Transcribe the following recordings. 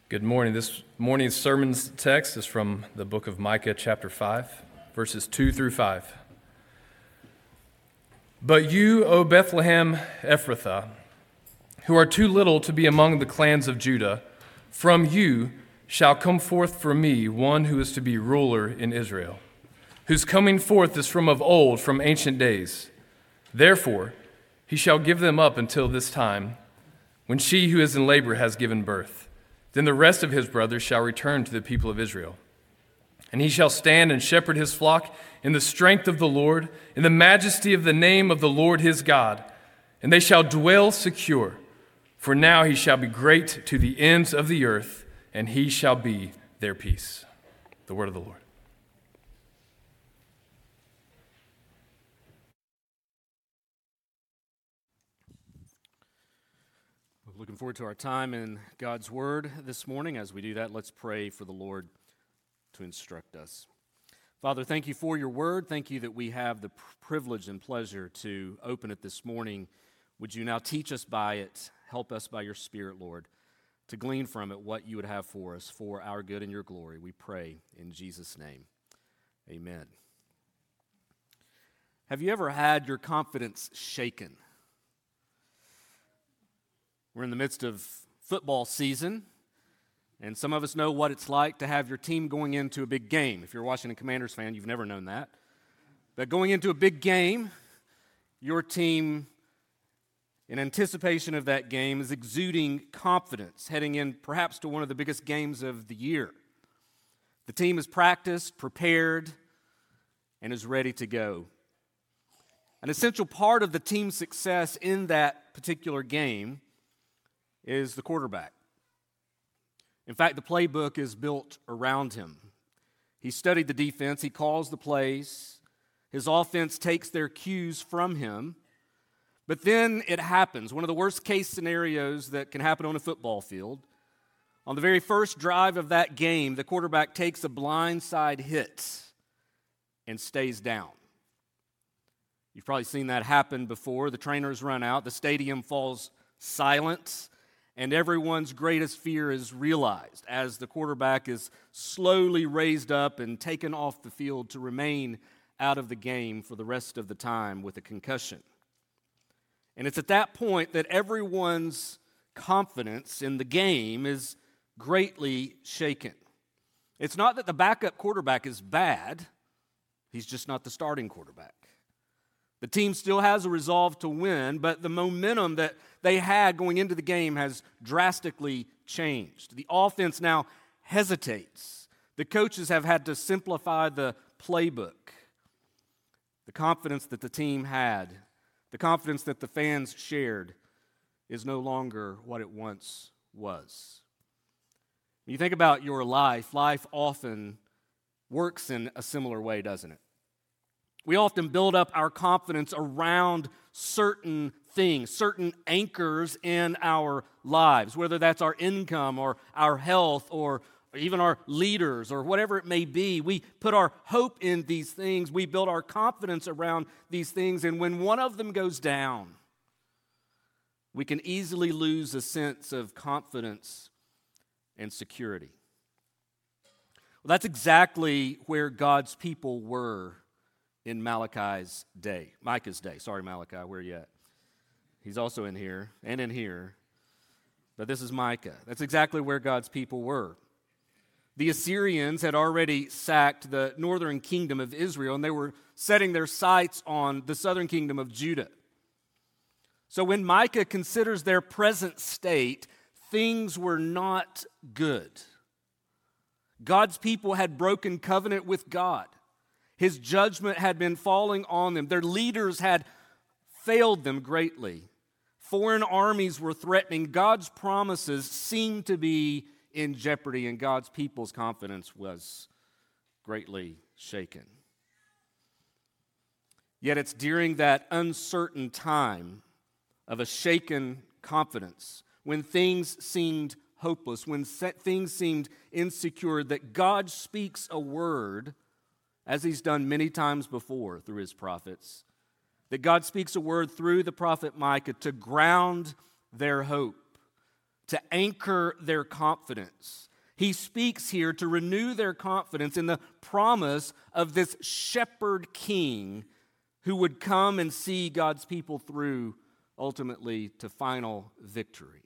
Good morning. This morning's sermon's text is from the book of Micah, chapter 5, verses 2 through 5. But you, O Bethlehem Ephrathah, who are too little to be among the clans of Judah, from you shall come forth for me one who is to be ruler in Israel, whose coming forth is from of old, from ancient days. Therefore, he shall give them up until this time, when she who is in labor has given birth. Then the rest of his brothers shall return to the people of Israel. And he shall stand and shepherd his flock in the strength of the Lord, in the majesty of the name of the Lord his God. And they shall dwell secure, for now he shall be great to the ends of the earth, and he shall be their peace. The word of the Lord. Looking forward to our time in God's Word this morning. As we do that, let's pray for the Lord to instruct us. Father, thank you for your Word. Thank you that we have the privilege and pleasure to open it this morning. Would you now teach us by it, help us by your Spirit, Lord, to glean from it what you would have for us for our good and your glory. We pray in Jesus' name. Amen. Have you ever had your confidence shaken? We're in the midst of football season, and some of us know what it's like to have your team going into a big game. If you're a Washington Commanders fan, you've never known that. But going into a big game, your team, in anticipation of that game, is exuding confidence, heading in perhaps to one of the biggest games of the year. The team is practiced, prepared, and is ready to go. An essential part of the team's success in that particular game is the quarterback. In fact, the playbook is built around him. He studied the defense, he calls the plays, his offense takes their cues from him, but then it happens. One of the worst case scenarios that can happen on a football field. On the very first drive of that game, the quarterback takes a blindside hit and stays down. You've probably seen that happen before. The trainers run out, the stadium falls silent, and everyone's greatest fear is realized as the quarterback is slowly raised up and taken off the field to remain out of the game for the rest of the time with a concussion. And it's at that point that everyone's confidence in the game is greatly shaken. It's not that the backup quarterback is bad, he's just not the starting quarterback. The team still has a resolve to win, but the momentum that they had going into the game has drastically changed. The offense now hesitates. The coaches have had to simplify the playbook. The confidence that the team had, the confidence that the fans shared, is no longer what it once was. When you think about your life often works in a similar way, doesn't it? We often build up our confidence around certain things, certain anchors in our lives, whether that's our income or our health or even our leaders or whatever it may be. We put our hope in these things. We build our confidence around these things. And when one of them goes down, we can easily lose a sense of confidence and security. Well, that's exactly where God's people were in Micah's day. Sorry, Malachi, where are you at? He's also in here and in here. But this is Micah. That's exactly where God's people were. The Assyrians had already sacked the northern kingdom of Israel, and they were setting their sights on the southern kingdom of Judah. So when Micah considers their present state, things were not good. God's people had broken covenant with God. His judgment had been falling on them. Their leaders had failed them greatly. Foreign armies were threatening. God's promises seemed to be in jeopardy, and God's people's confidence was greatly shaken. Yet it's during that uncertain time of a shaken confidence, when things seemed hopeless, when things seemed insecure, that God speaks a word, as he's done many times before through his prophets, that God speaks a word through the prophet Micah to ground their hope, to anchor their confidence. He speaks here to renew their confidence in the promise of this shepherd king who would come and see God's people through ultimately to final victory.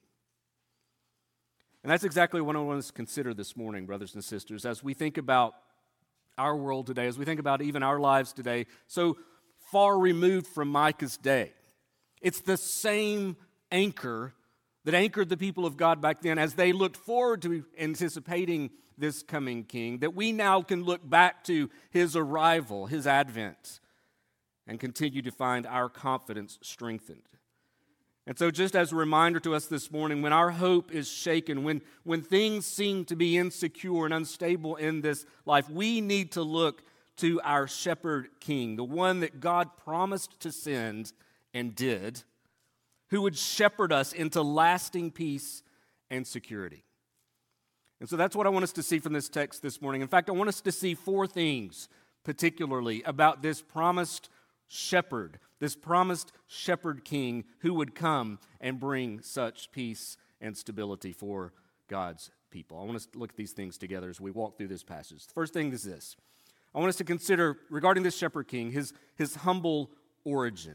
And that's exactly what I want us to consider this morning, brothers and sisters, as we think about our world today, as we think about even our lives today, so far removed from Micah's day. It's the same anchor that anchored the people of God back then as they looked forward to anticipating this coming king, that we now can look back to his arrival, his advent, and continue to find our confidence strengthened. And so just as a reminder to us this morning, when our hope is shaken, when things seem to be insecure and unstable in this life, we need to look to our shepherd king, the one that God promised to send and did, who would shepherd us into lasting peace and security. And so that's what I want us to see from this text this morning. In fact, I want us to see four things particularly about this promised shepherd, this promised shepherd king who would come and bring such peace and stability for God's people. I want us to look at these things together as we walk through this passage. The first thing is this. I want us to consider, regarding this shepherd king, his humble origin.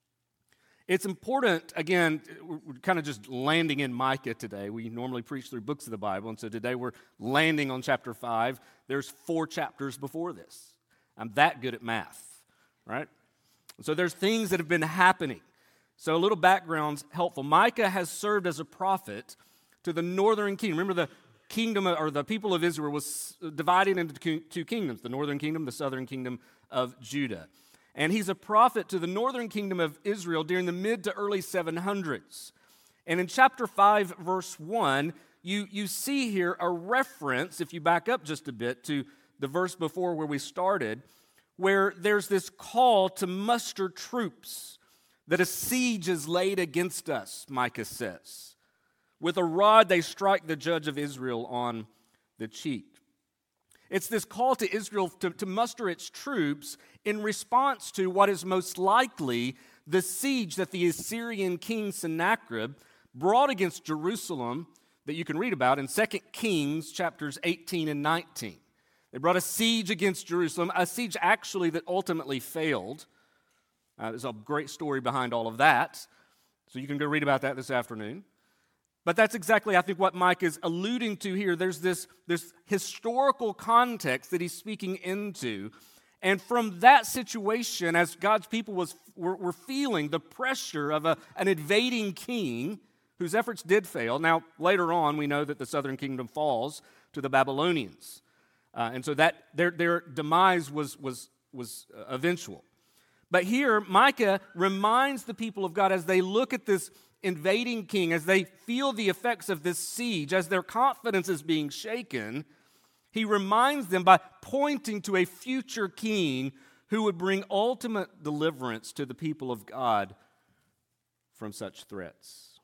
It's important, again, we're kind of just landing in Micah today. We normally preach through books of the Bible, and so today we're landing on chapter 5. There's 4 chapters before this. I'm that good at math, right? So there's things that have been happening. So a little background's helpful. Micah has served as a prophet to the northern kingdom. Remember, the kingdom, or the people of Israel was divided into 2 kingdoms, the northern kingdom, the southern kingdom of Judah. And he's a prophet to the northern kingdom of Israel during the mid to early 700s. And in chapter 5, verse 1, you see here a reference, if you back up just a bit to the verse before where we started, where there's this call to muster troops, that a siege is laid against us, Micah says. With a rod they strike the judge of Israel on the cheek. It's this call to Israel to muster its troops in response to what is most likely the siege that the Assyrian king Sennacherib brought against Jerusalem that you can read about in 2 Kings chapters 18 and 19. They brought a siege against Jerusalem, a siege actually that ultimately failed. There's a great story behind all of that, so you can go read about that this afternoon. But that's exactly, I think, what Mike is alluding to here. There's this historical context that he's speaking into. And from that situation, as God's people were feeling the pressure of an invading king whose efforts did fail. Now, later on, we know that the southern kingdom falls to the Babylonians. And so that their demise was eventual. But here, Micah reminds the people of God as they look at this invading king, as they feel the effects of this siege, as their confidence is being shaken, he reminds them by pointing to a future king who would bring ultimate deliverance to the people of God from such threats.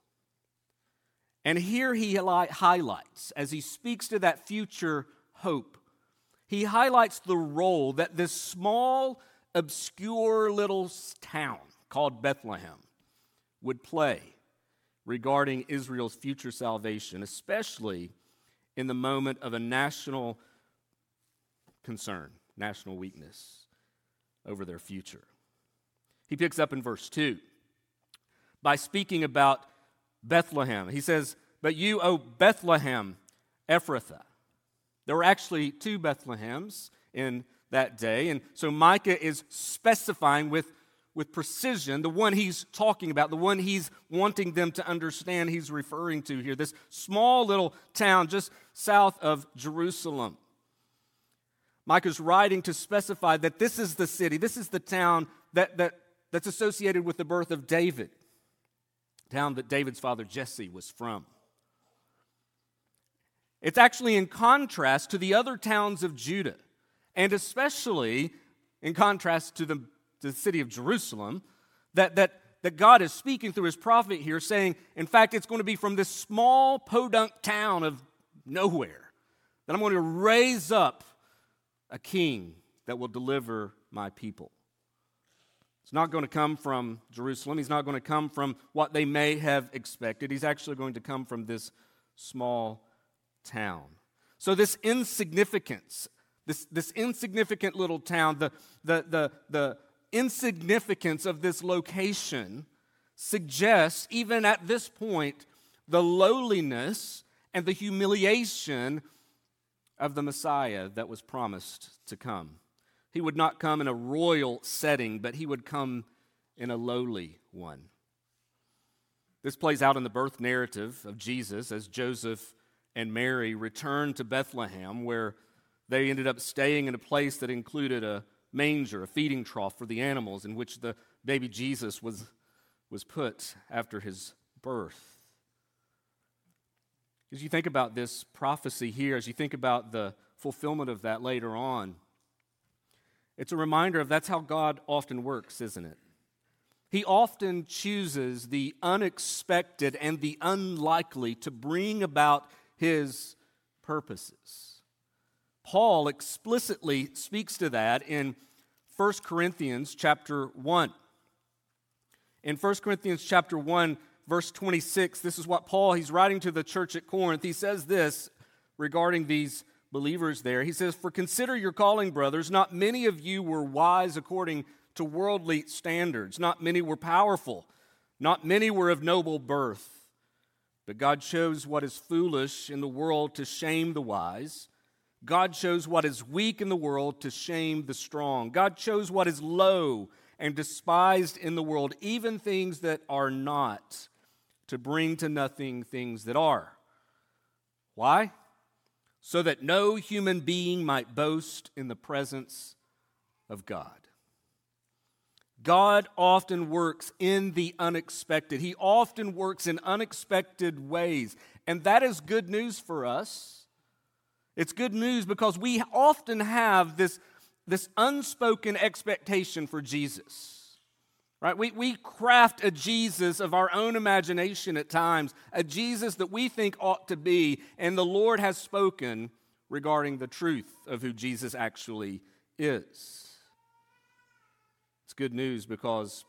And here he highlights, as he speaks to that future hope, he highlights the role that this small, obscure little town called Bethlehem would play regarding Israel's future salvation, especially in the moment of a national concern, national weakness over their future. He picks up in verse 2 by speaking about Bethlehem. He says, "But you, O Bethlehem, Ephrathah." There were actually 2 Bethlehems in that day, and so Micah is specifying with precision the one he's talking about, the one he's wanting them to understand he's referring to here, this small little town just south of Jerusalem. Micah's writing to specify that this is the city, this is the town that's associated with the birth of David, the town that David's father Jesse was from. It's actually in contrast to the other towns of Judah, and especially in contrast to the city of Jerusalem, that God is speaking through his prophet here, saying, in fact, it's going to be from this small podunk town of nowhere that I'm going to raise up a king that will deliver my people. It's not going to come from Jerusalem. He's not going to come from what they may have expected. He's actually going to come from this small town. So this insignificance, this insignificant little town, the insignificance of this location suggests, even at this point, the lowliness and the humiliation of the Messiah that was promised to come. He would not come in a royal setting, but he would come in a lowly one. This plays out in the birth narrative of Jesus as Joseph and Mary returned to Bethlehem, where they ended up staying in a place that included a manger, a feeding trough for the animals, in which the baby Jesus was put after his birth. As you think about this prophecy here, as you think about the fulfillment of that later on, it's a reminder of that's how God often works, isn't it? He often chooses the unexpected and the unlikely to bring about his purposes. Paul explicitly speaks to that in 1 Corinthians chapter 1. In 1 Corinthians chapter 1, verse 26, this is what Paul, he's writing to the church at Corinth. He says this regarding these believers there. He says, "For consider your calling, brothers. Not many of you were wise according to worldly standards. Not many were powerful. Not many were of noble birth. But God chose what is foolish in the world to shame the wise. God chose what is weak in the world to shame the strong. God chose what is low and despised in the world, even things that are not, to bring to nothing things that are." Why? So that no human being might boast in the presence of God. God often works in the unexpected. He often works in unexpected ways. And that is good news for us. It's good news because we often have this unspoken expectation for Jesus. Right? We craft a Jesus of our own imagination at times, a Jesus that we think ought to be, and the Lord has spoken regarding the truth of who Jesus actually is. It's good news because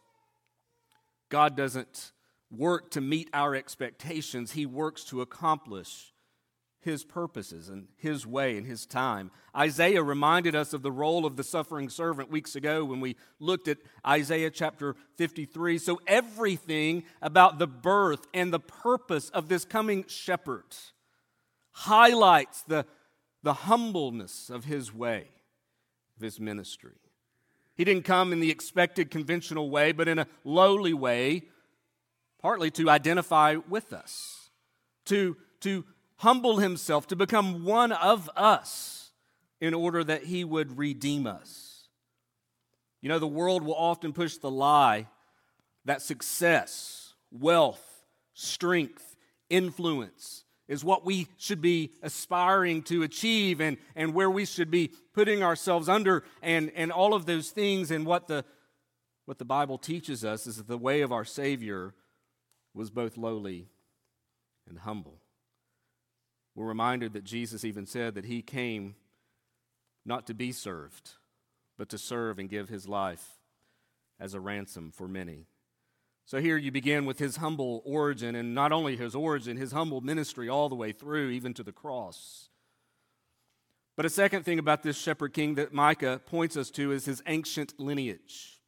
God doesn't work to meet our expectations. He works to accomplish his purposes and his way and his time. Isaiah reminded us of the role of the suffering servant weeks ago when we looked at Isaiah chapter 53. So everything about the birth and the purpose of this coming shepherd highlights the humbleness of his way, of his ministry. He didn't come in the expected conventional way, but in a lowly way, partly to identify with us, to humble himself, to become one of us in order that he would redeem us. You know, the world will often push the lie that success, wealth, strength, influence is what we should be aspiring to achieve and where we should be putting ourselves under and all of those things. And what the Bible teaches us is that the way of our Savior was both lowly and humble. We're reminded that Jesus even said that he came not to be served, but to serve and give his life as a ransom for many. So here you begin with his humble origin, and not only his origin, his humble ministry all the way through, even to the cross. But a second thing about this shepherd king that Micah points us to is his ancient lineage.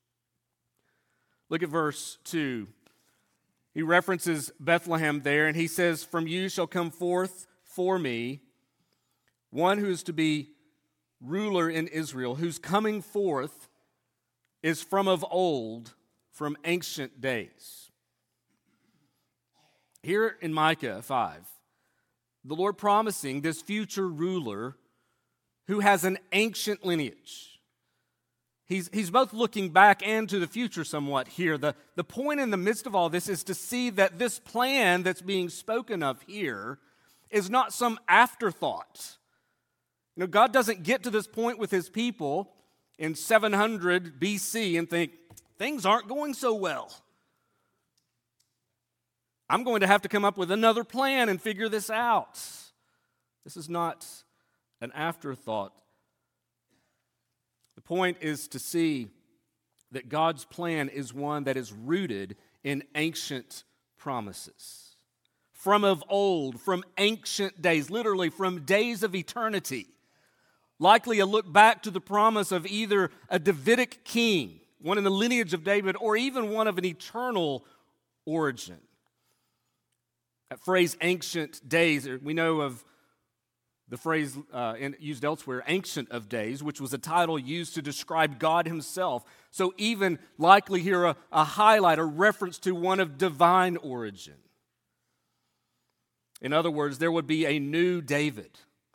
Look at verse 2. He references Bethlehem there, and he says, "From you shall come forth for me one who is to be ruler in Israel, whose coming forth is from of old, from ancient days." Here in Micah 5, the Lord promising this future ruler who has an ancient lineage. He's both looking back and to the future somewhat here. The point in the midst of all this is to see that this plan that's being spoken of here is not some afterthought. You know, God doesn't get to this point with his people in 700 BC and think, things aren't going so well. I'm going to have to come up with another plan and figure this out. This is not an afterthought. The point is to see that God's plan is one that is rooted in ancient promises. from of old, from ancient days, literally from days of eternity. Likely a look back to the promise of either a Davidic king, one in the lineage of David, or even one of an eternal origin. That phrase, ancient days, we know of the phrase used elsewhere, Ancient of Days, which was a title used to describe God himself. So even likely here a highlight, a reference to one of divine origin. In other words, there would be a new David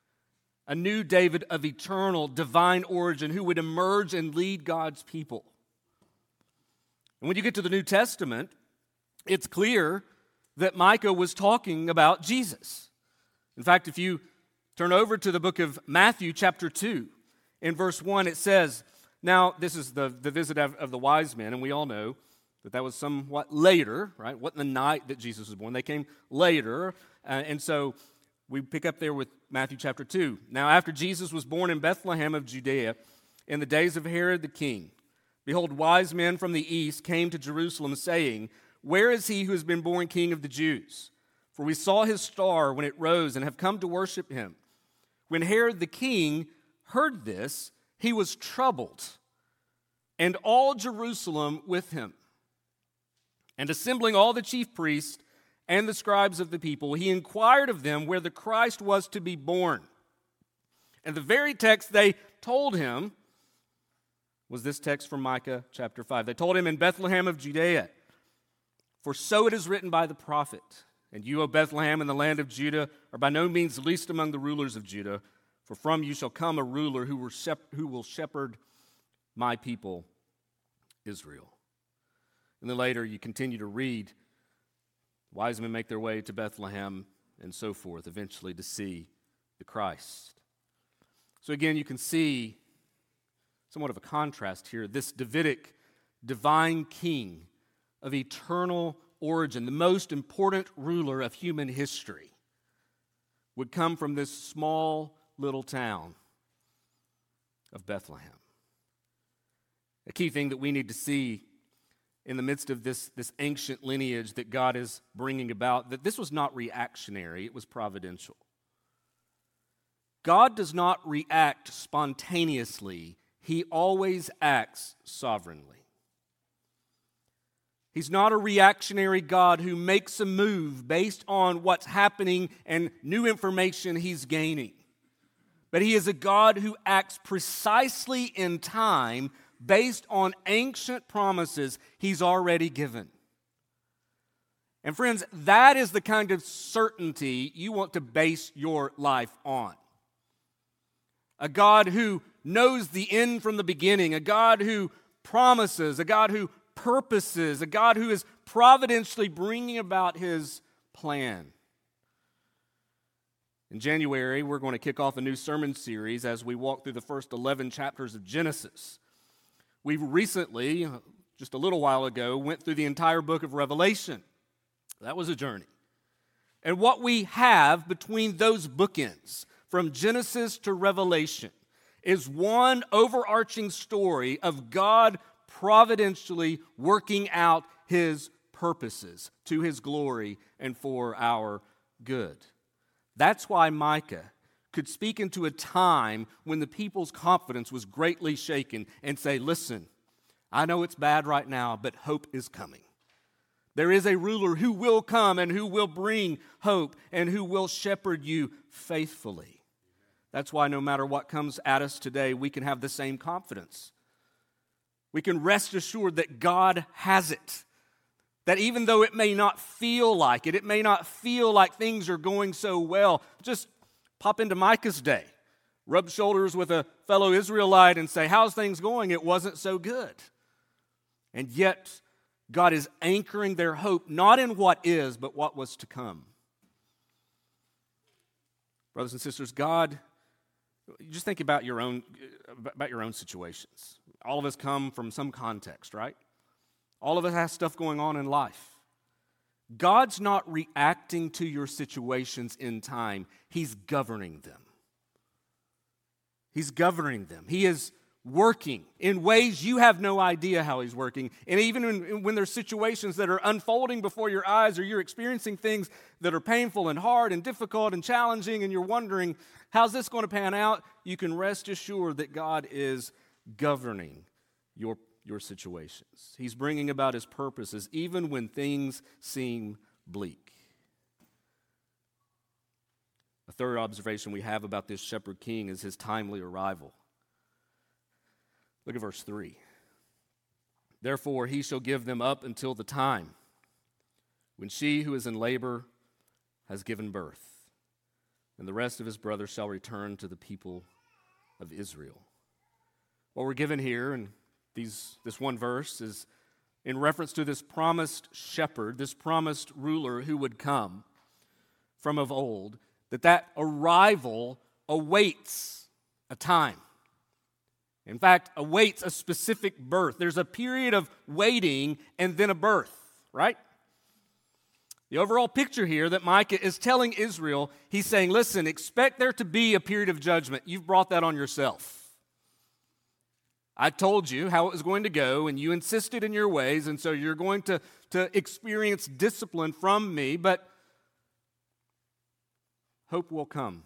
of eternal divine origin who would emerge and lead God's people. And when you get to the New Testament, it's clear that Micah was talking about Jesus. In fact, if you turn over to the book of Matthew, chapter 2. In verse 1, it says, now, this is the visit of the wise men, and we all know that was somewhat later, right? What in the night that Jesus was born. They came later, and so we pick up there with Matthew chapter 2. Now, after Jesus was born in Bethlehem of Judea, in the days of Herod the king, behold, wise men from the east came to Jerusalem, saying, where is he who has been born King of the Jews? For we saw his star when it rose and have come to worship him. When Herod the king heard this, he was troubled, and all Jerusalem with him. And assembling all the chief priests and the scribes of the people, he inquired of them where the Christ was to be born. And the very text they told him was this text from Micah chapter 5. They told him, in Bethlehem of Judea, for so it is written by the prophet, and you, O Bethlehem, in the land of Judah, are by no means least among the rulers of Judah, for from you shall come a ruler who will shepherd my people, Israel. And then later you continue to read, wise men make their way to Bethlehem and so forth, eventually to see the Christ. So again, you can see somewhat of a contrast here. This Davidic divine king of eternal origin, the most important ruler of human history, would come from this small little town of Bethlehem. A key thing that we need to see in the midst of this ancient lineage that God is bringing about, that this was not reactionary, it was providential. God does not react spontaneously, he always acts sovereignly. He's not a reactionary God who makes a move based on what's happening and new information he's gaining. But he is a God who acts precisely in time based on ancient promises he's already given. And friends, that is the kind of certainty you want to base your life on. A God who knows the end from the beginning, a God who promises, a God who purposes, a God who is providentially bringing about his plan. In January, we're going to kick off a new sermon series as we walk through the first 11 chapters of Genesis. We recently, just a little while ago, went through the entire book of Revelation. That was a journey. And what we have between those bookends, from Genesis to Revelation, is one overarching story of God providentially working out his purposes to his glory and for our good. That's why Micah could speak into a time when the people's confidence was greatly shaken and say, listen, I know it's bad right now, but hope is coming. There is a ruler who will come and who will bring hope and who will shepherd you faithfully. That's why no matter what comes at us today, we can have the same confidence. We can rest assured that God has it. That even though it may not feel like it may not feel like things are going so well, just pop into Micah's day, rub shoulders with a fellow Israelite and say, how's things going? It wasn't so good. And yet, God is anchoring their hope not in what is, but what was to come. Brothers and sisters, God, just think about your own situations. All of us come from some context, right? All of us have stuff going on in life. God's not reacting to your situations in time. He's governing them. He's governing them. He is working in ways you have no idea how he's working. And even when there's situations that are unfolding before your eyes, or you're experiencing things that are painful and hard and difficult and challenging, and you're wondering, how's this going to pan out? You can rest assured that God is governing your situations. He's bringing about his purposes even when things seem bleak. A third observation we have about this shepherd king is his timely arrival. Look at verse 3. Therefore he shall give them up until the time when she who is in labor has given birth, and the rest of his brothers shall return to the people of Israel. What we're given here in this one verse is in reference to this promised shepherd, this promised ruler who would come from of old, that arrival awaits a time. In fact, awaits a specific birth. There's a period of waiting and then a birth, right? The overall picture here that Micah is telling Israel, he's saying, listen, expect there to be a period of judgment. You've brought that on yourself. I told you how it was going to go, and you insisted in your ways, and so you're going to experience discipline from me, but hope will come.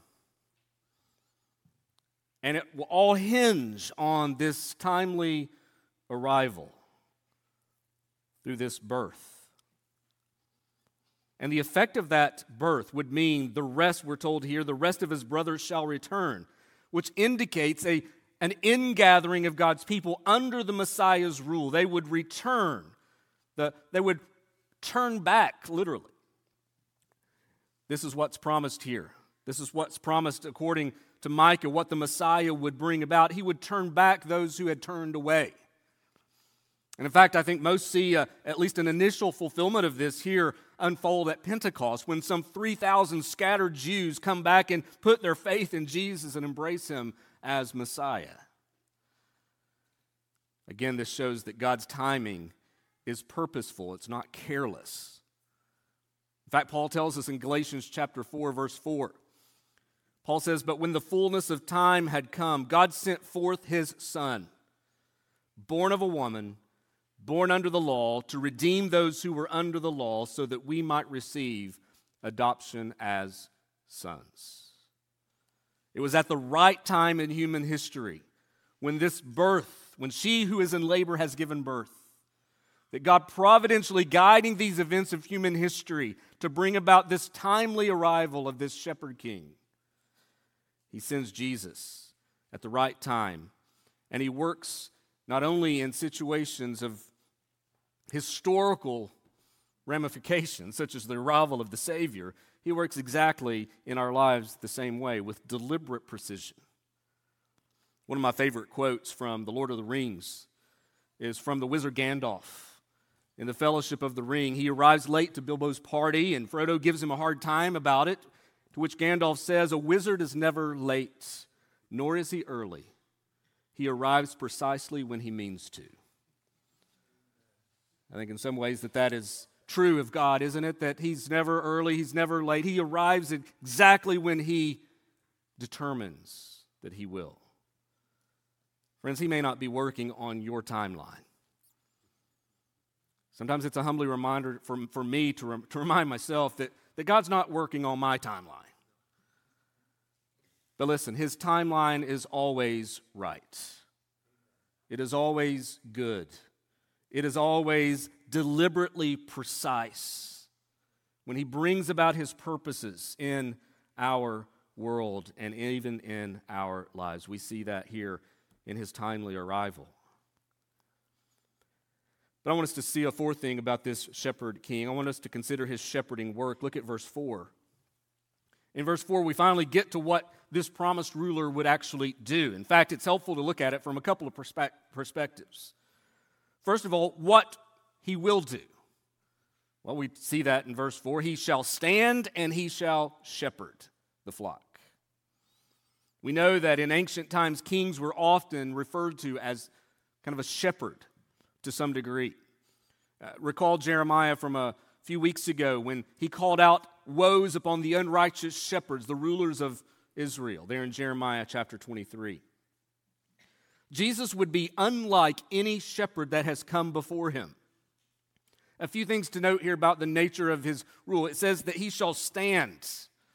And it will all hinge on this timely arrival through this birth. And the effect of that birth would mean the rest, we're told here, the rest of his brothers shall return, which indicates an ingathering of God's people under the Messiah's rule. They would return. They would turn back, literally. This is what's promised here. This is what's promised according to Micah, what the Messiah would bring about. He would turn back those who had turned away. And in fact, I think most see at least an initial fulfillment of this here unfold at Pentecost, when some 3,000 scattered Jews come back and put their faith in Jesus and embrace him as Messiah. Again, this shows that God's timing is purposeful. It's not careless. In fact, Paul tells us in Galatians chapter 4, verse 4, Paul says, but when the fullness of time had come, God sent forth his Son, born of a woman, born under the law, to redeem those who were under the law, so that we might receive adoption as sons. It was at the right time in human history, when this birth, when she who is in labor has given birth, that God providentially guiding these events of human history to bring about this timely arrival of this shepherd king. He sends Jesus at the right time, and he works not only in situations of historical ramifications, such as the arrival of the Savior, he works exactly in our lives the same way, with deliberate precision. One of my favorite quotes from The Lord of the Rings is from the wizard Gandalf. In the Fellowship of the Ring, he arrives late to Bilbo's party, and Frodo gives him a hard time about it, to which Gandalf says, a wizard is never late, nor is he early. He arrives precisely when he means to. I think in some ways that is true of God, isn't it? That he's never early, he's never late. He arrives exactly when he determines that he will. Friends, he may not be working on your timeline. Sometimes it's a humbly reminder for me to remind myself that God's not working on my timeline. But listen, his timeline is always right. It is always good. It is always deliberately precise when he brings about his purposes in our world and even in our lives. We see that here in his timely arrival. But I want us to see a fourth thing about this shepherd king. I want us to consider his shepherding work. Look at verse 4. In verse 4, we finally get to what this promised ruler would actually do. In fact, it's helpful to look at it from a couple of perspectives. First of all, what he will do. Well, we see that in verse 4. He shall stand and he shall shepherd the flock. We know that in ancient times, kings were often referred to as kind of a shepherd to some degree. Recall Jeremiah from a few weeks ago when he called out woes upon the unrighteous shepherds, the rulers of Israel, there in Jeremiah chapter 23. Jesus would be unlike any shepherd that has come before him. A few things to note here about the nature of his rule. It says that he shall stand.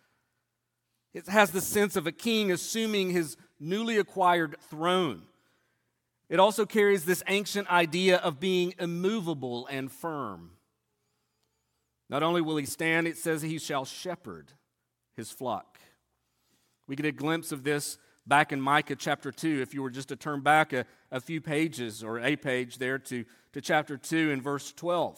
It has the sense of a king assuming his newly acquired throne. It also carries this ancient idea of being immovable and firm. Not only will he stand, it says he shall shepherd his flock. We get a glimpse of this back in Micah chapter 2, if you were just to turn back a few pages or a page there to chapter 2 and verse 12.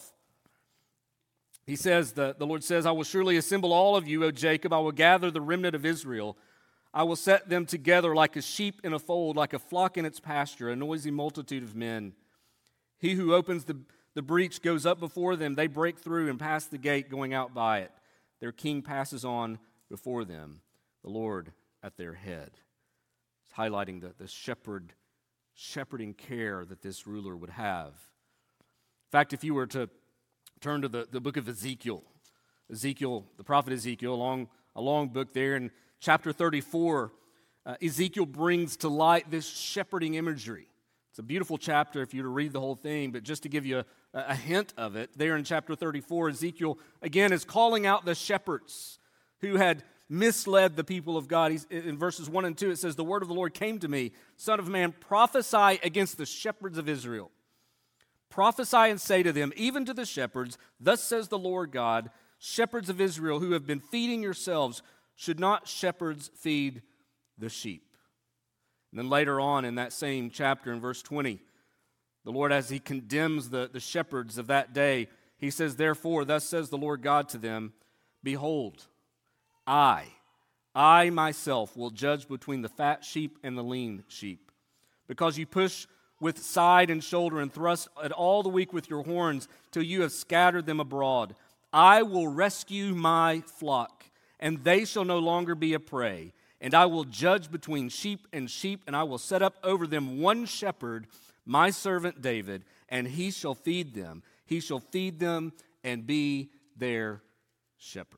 He says, the Lord says, I will surely assemble all of you, O Jacob. I will gather the remnant of Israel. I will set them together like a sheep in a fold, like a flock in its pasture, a noisy multitude of men. He who opens the breach goes up before them. They break through and pass the gate going out by it. Their king passes on before them, the Lord at their head. It's highlighting the shepherding care that this ruler would have. In fact, if you were to turn to the book of Ezekiel, the prophet Ezekiel, a long book there, in chapter 34, Ezekiel brings to light this shepherding imagery. It's a beautiful chapter if you were to read the whole thing, but just to give you a hint of it, there in chapter 34, Ezekiel, again, is calling out the shepherds who had misled the people of God. In verses 1 and 2, it says, the word of the Lord came to me, Son of man, prophesy against the shepherds of Israel. Prophesy and say to them, even to the shepherds, thus says the Lord God, shepherds of Israel who have been feeding yourselves, should not shepherds feed the sheep? And then later on in that same chapter, in verse 20, the Lord, as he condemns the shepherds of that day, he says, therefore, thus says the Lord God to them, behold, I myself will judge between the fat sheep and the lean sheep. Because you push with side and shoulder and thrust at all the weak with your horns till you have scattered them abroad. I will rescue my flock, and they shall no longer be a prey. And I will judge between sheep, and I will set up over them one shepherd, my servant David, and he shall feed them. He shall feed them and be their shepherd.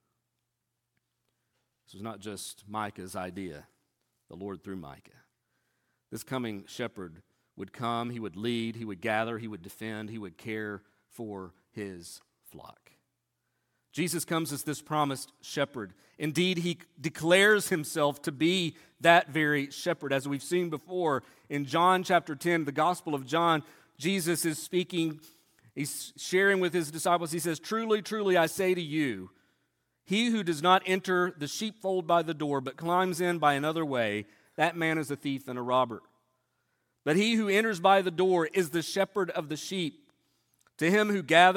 This was not just Micah's idea, the Lord through Micah. This coming shepherd would come, he would lead, he would gather, he would defend, he would care for his flock. Jesus comes as this promised shepherd. Indeed, he declares himself to be that very shepherd. As we've seen before in John chapter 10, the Gospel of John, Jesus is speaking, he's sharing with his disciples. He says, truly, truly, I say to you, he who does not enter the sheepfold by the door, but climbs in by another way, that man is a thief and a robber. But he who enters by the door is the shepherd of the sheep. To him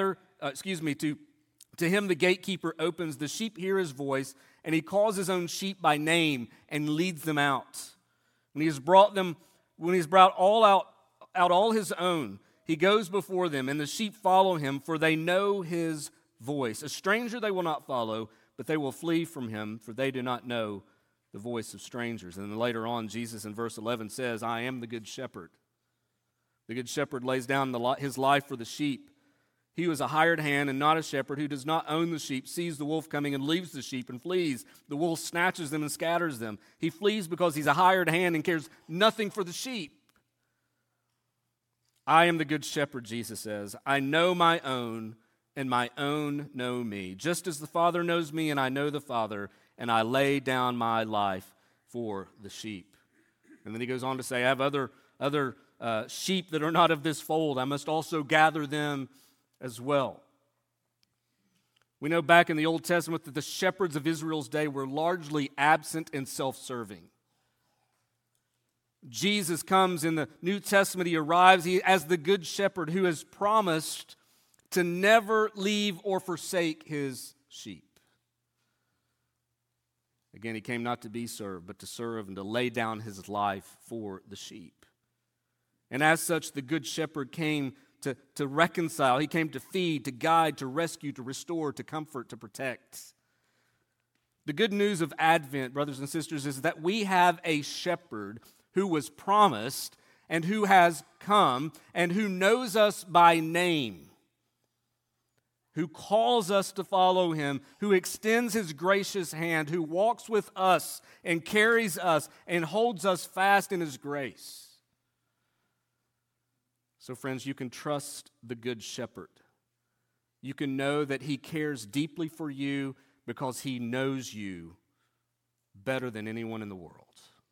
to him the gatekeeper opens. The sheep hear his voice, and he calls his own sheep by name and leads them out. When he has brought all his own, he goes before them, and the sheep follow him, for they know his voice. A stranger they will not follow, but they will flee from him, for they do not know the voice of strangers. And then later on, Jesus in verse 11 says, I am the good shepherd. The good shepherd lays down his life for the sheep. He who is a hired hand and not a shepherd, who does not own the sheep, sees the wolf coming and leaves the sheep and flees. The wolf snatches them and scatters them. He flees because he's a hired hand and cares nothing for the sheep. I am the good shepherd, Jesus says. I know my own, and my own know me. Just as the Father knows me, and I know the Father, and I lay down my life for the sheep. And then he goes on to say, I have other sheep that are not of this fold. I must also gather them as well. We know back in the Old Testament that the shepherds of Israel's day were largely absent and self-serving. Jesus comes in the New Testament. He arrives as the good shepherd who has promised to never leave or forsake his sheep. Again, he came not to be served, but to serve and to lay down his life for the sheep. And as such, the good shepherd came to reconcile. He came to feed, to guide, to rescue, to restore, to comfort, to protect. The good news of Advent, brothers and sisters, is that we have a shepherd who was promised and who has come and who knows us by name, who calls us to follow him, who extends his gracious hand, who walks with us and carries us and holds us fast in his grace. So, friends, you can trust the Good Shepherd. You can know that he cares deeply for you because he knows you better than anyone in the world.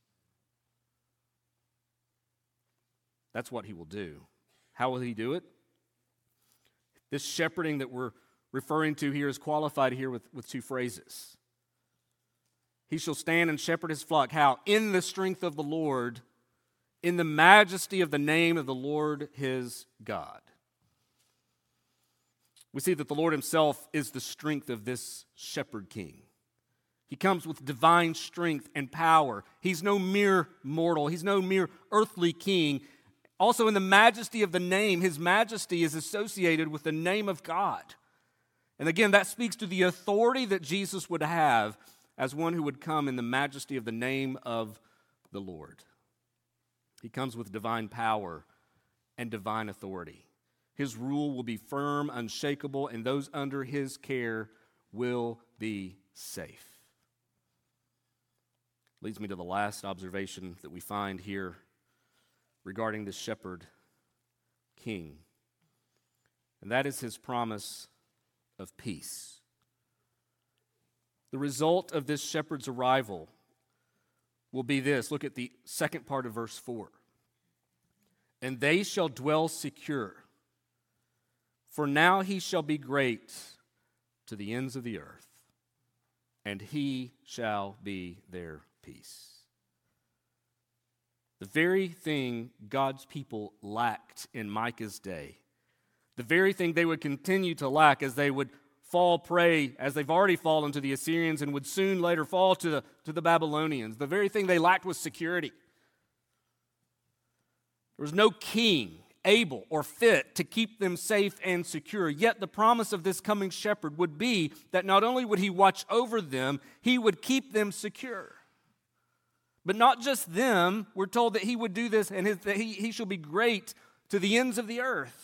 That's what he will do. How will he do it? This shepherding that we're referring to here is qualified here with two phrases. He shall stand and shepherd his flock. How? In the strength of the Lord, in the majesty of the name of the Lord his God. We see that the Lord himself is the strength of this shepherd king. He comes with divine strength and power. He's no mere mortal. He's no mere earthly king. Also, in the majesty of the name, his majesty is associated with the name of God. And again, that speaks to the authority that Jesus would have as one who would come in the majesty of the name of the Lord. He comes with divine power and divine authority. His rule will be firm, unshakable, and those under his care will be safe. Leads me to the last observation that we find here regarding the shepherd king, and that is his promise of peace. The result of this shepherd's arrival will be this. Look at the second part of verse 4. And they shall dwell secure, for now he shall be great to the ends of the earth, and he shall be their peace. The very thing God's people lacked in Micah's day, the very thing they would continue to lack as they would fall prey, as they've already fallen to the Assyrians and would soon later fall to the Babylonians, the very thing they lacked was security. There was no king able or fit to keep them safe and secure. Yet the promise of this coming shepherd would be that not only would he watch over them, he would keep them secure. But not just them, we're told that he would do this and that he shall be great to the ends of the earth.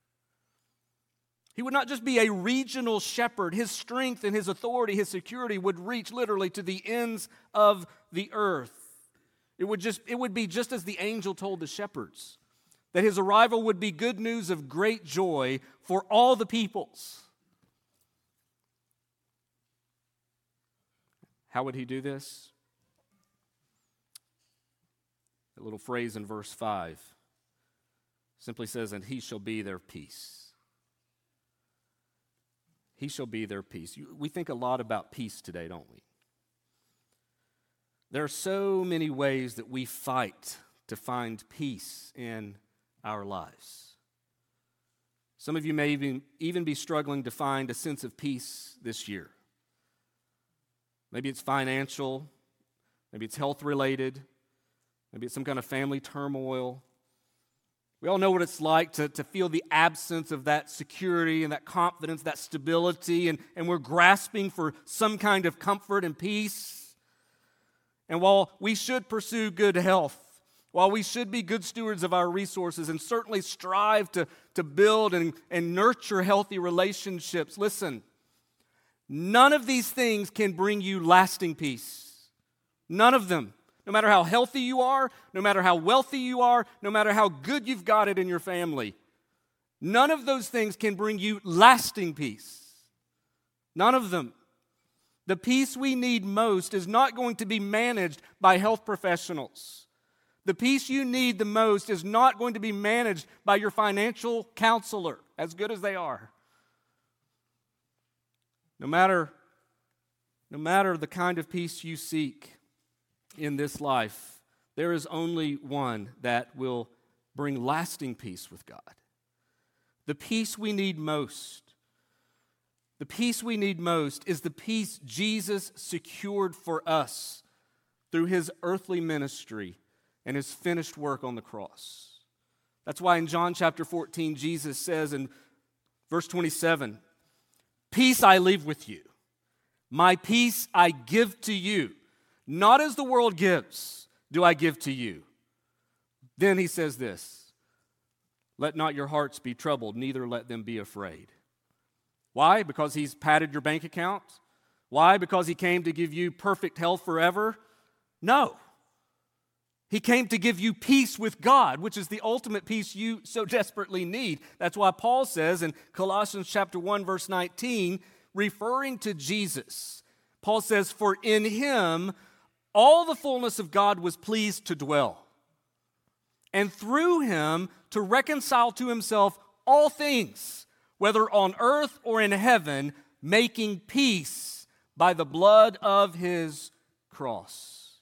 He would not just be a regional shepherd. His strength and his authority, his security would reach literally to the ends of the earth. It would be just as the angel told the shepherds, that his arrival would be good news of great joy for all the peoples. How would he do this? A little phrase in verse 5 simply says, and he shall be their peace. He shall be their peace. We think a lot about peace today, don't we? There are so many ways that we fight to find peace in our lives. Some of you may even be struggling to find a sense of peace this year. Maybe it's financial, maybe it's health-related, maybe it's some kind of family turmoil. We all know what it's like to feel the absence of that security and that confidence, that stability, and we're grasping for some kind of comfort and peace. And while we should pursue good health, while we should be good stewards of our resources and certainly strive to build and nurture healthy relationships, listen, none of these things can bring you lasting peace. None of them. No matter how healthy you are, no matter how wealthy you are, no matter how good you've got it in your family, none of those things can bring you lasting peace. None of them. The peace we need most is not going to be managed by health professionals. The peace you need the most is not going to be managed by your financial counselor, as good as they are. No matter the kind of peace you seek in this life, there is only one that will bring lasting peace with God. The peace we need most, is the peace Jesus secured for us through his earthly ministry and his finished work on the cross. That's why in John chapter 14, Jesus says in verse 27, "Peace I leave with you, my peace I give to you. Not as the world gives, do I give to you." Then he says this, "Let not your hearts be troubled, neither let them be afraid." Why? Because he's padded your bank account? Why? Because he came to give you perfect health forever? No. He came to give you peace with God, which is the ultimate peace you so desperately need. That's why Paul says in Colossians chapter 1, verse 19, referring to Jesus, Paul says, "For in him all the fullness of God was pleased to dwell, and through him to reconcile to himself all things, whether on earth or in heaven, making peace by the blood of his cross."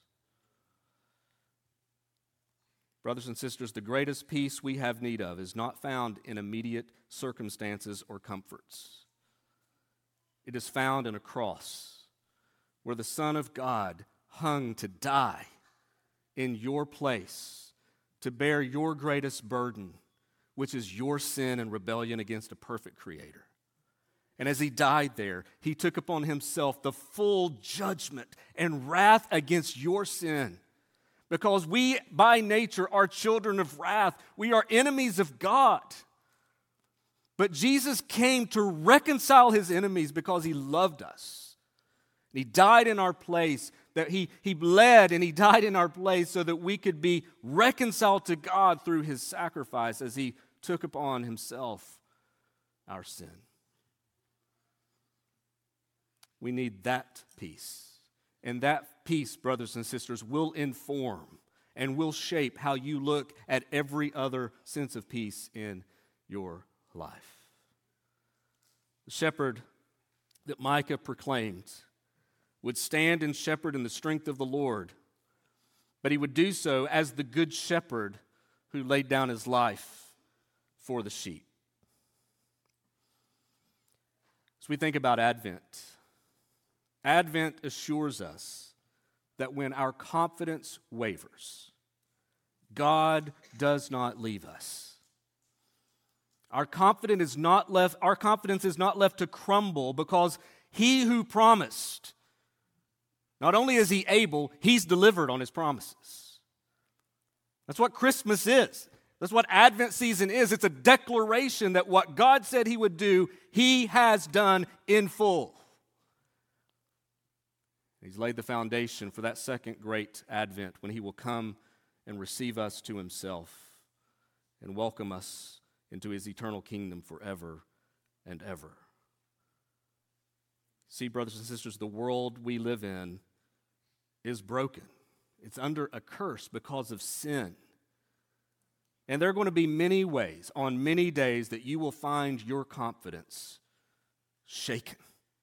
Brothers and sisters, the greatest peace we have need of is not found in immediate circumstances or comforts. It is found in a cross where the Son of God hung to die in your place, to bear your greatest burden, which is your sin and rebellion against a perfect Creator. And as he died there, he took upon himself the full judgment and wrath against your sin. Because we, by nature, are children of wrath. We are enemies of God. But Jesus came to reconcile his enemies because he loved us. And he died in our place, that he bled and he died in our place so that we could be reconciled to God through his sacrifice as he took upon himself our sin. We need that peace. And that peace, brothers and sisters, will inform and will shape how you look at every other sense of peace in your life. The shepherd that Micah proclaimed would stand and shepherd in the strength of the Lord, but he would do so as the good shepherd who laid down his life for the sheep. As we think about Advent, Advent assures us that when our confidence wavers, God does not leave us. Our confidence is not left to crumble because he who promised, not only is he able, he's delivered on his promises. That's what Christmas is. That's what Advent season is. It's a declaration that what God said he would do, he has done in full. He's laid the foundation for that second great Advent when he will come and receive us to himself and welcome us into his eternal kingdom forever and ever. See, brothers and sisters, the world we live in is broken. It's under a curse because of sin. And there are going to be many ways, on many days, that you will find your confidence shaken.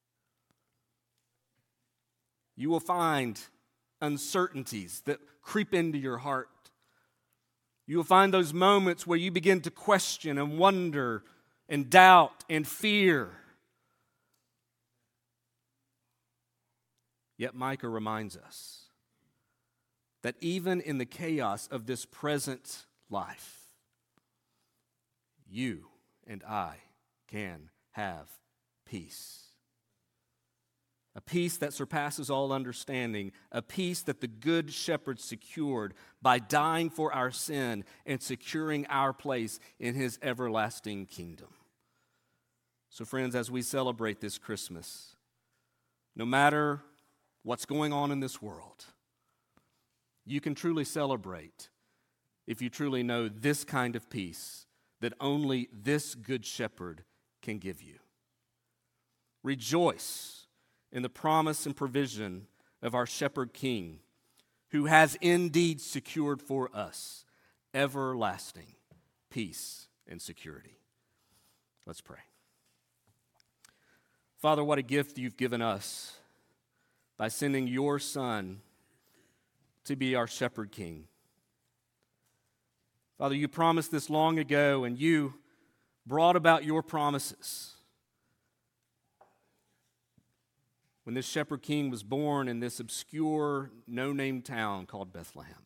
You will find uncertainties that creep into your heart. You will find those moments where you begin to question and wonder and doubt and fear. Yet Micah reminds us that even in the chaos of this present life, you and I can have peace. A peace that surpasses all understanding, a peace that the good shepherd secured by dying for our sin and securing our place in his everlasting kingdom. So friends, as we celebrate this Christmas, no matter what's going on in this world, you can truly celebrate if you truly know this kind of peace that only this good shepherd can give you. Rejoice in the promise and provision of our shepherd king, who has indeed secured for us everlasting peace and security. Let's pray. Father, what a gift you've given us by sending your Son to be our shepherd king. Father, you promised this long ago, and you brought about your promises when this shepherd king was born in this obscure, no-name town called Bethlehem.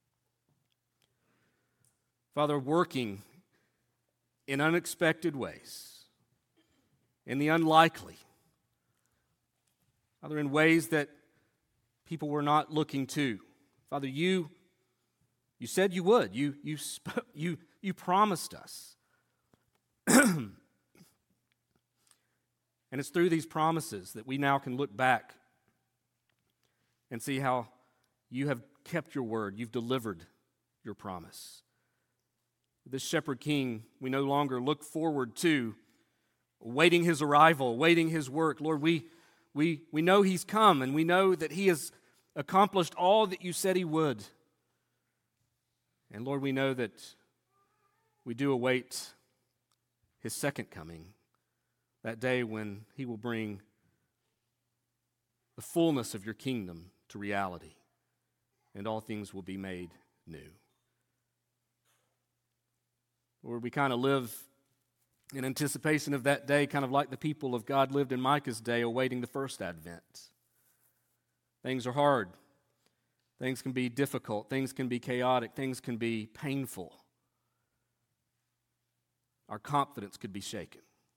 Father, working in unexpected ways, in the unlikely, Father, in ways that people were not looking to. Father, you said you would. You promised us. And it's through these promises that we now can look back and see how you have kept your word. You've delivered your promise. This shepherd king, we no longer look forward to, waiting his arrival, waiting his work. Lord, we know he's come, and we know that he has accomplished all that you said he would. And Lord, we know that we do await his second coming, that day when he will bring the fullness of your kingdom to reality, and all things will be made new. Lord, we kind of live in anticipation of that day, kind of like the people of God lived in Micah's day, awaiting the first advent. Things are hard. Things can be difficult. Things can be chaotic. Things can be painful. Our confidence could be shaken.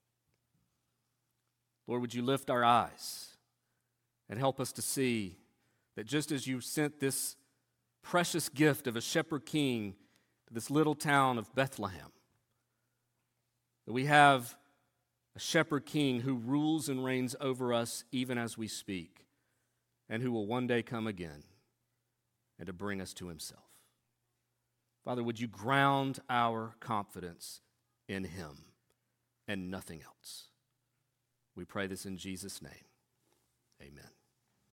Lord, would you lift our eyes and help us to see that just as you sent this precious gift of a shepherd king to this little town of Bethlehem, that we have a shepherd king who rules and reigns over us even as we speak, and who will one day come again and to bring us to himself. Father, would you ground our confidence in him and nothing else? We pray this in Jesus' name.